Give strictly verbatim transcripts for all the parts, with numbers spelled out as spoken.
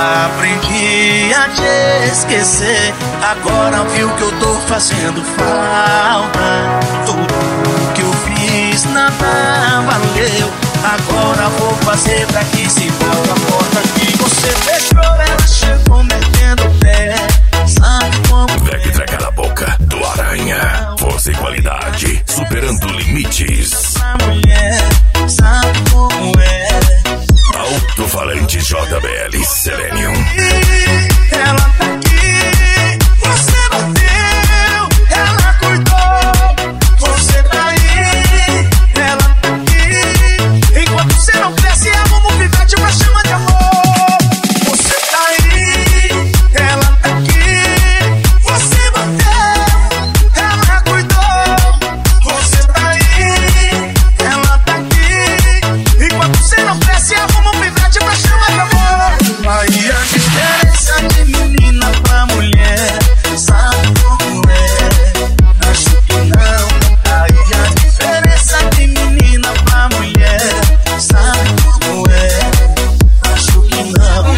Aprendi a te esquecer, agora viu que eu tô fazendo falta. Tudo que eu fiz nada valeu, agora vou fazer pra que se volta a porta que você fechou. Ela chegou metendo o pé, sabe como Vec é? Traga na boca do Aranha. Força e qualidade, superando limites. A mulher sabe como é. Alto-falante J B L Selenium. Ela tá aqui, você bateu, ela cuidou, você tá aí, ela tá aqui. Enquanto você não cresce, arruma um pivete pra chama de amor. Você tá aí, ela tá aqui, você bateu, ela cuidou, você tá aí, ela tá aqui. Enquanto você não cresce, arruma um pivete pra chama de amor. Aí a diferença de menina pra mulher, sabe como é? Acho que não. Aí a diferença de menina pra mulher, sabe como é? Acho que não.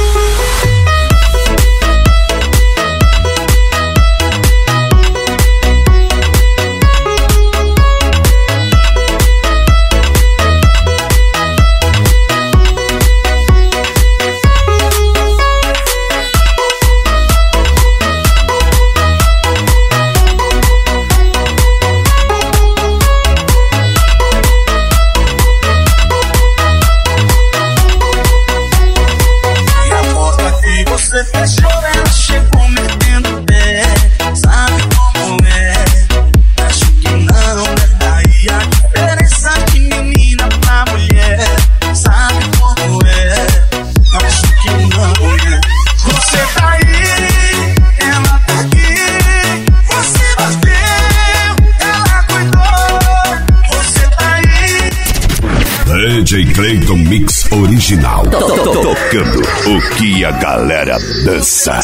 Você fechou, ela chegou metendo o pé, sabe como é? Acho que não, né? Aí a diferença de menina pra mulher, sabe como é? Acho que não, né? Você tá aí, ela tá aqui, você bateu, ela cuidou, você tá aí. D J Clayton Mix Original. Tocando o que a galera dança.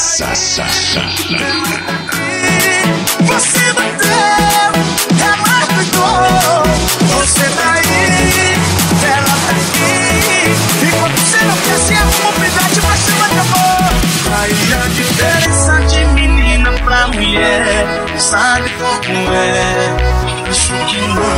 Você bateu, ela cuidou, você tá aí, ela tá aqui. Enquanto você não quer se arruma um pivete pra cima de amor. Aí a diferença de menina pra mulher, sabe como é? Acho que não.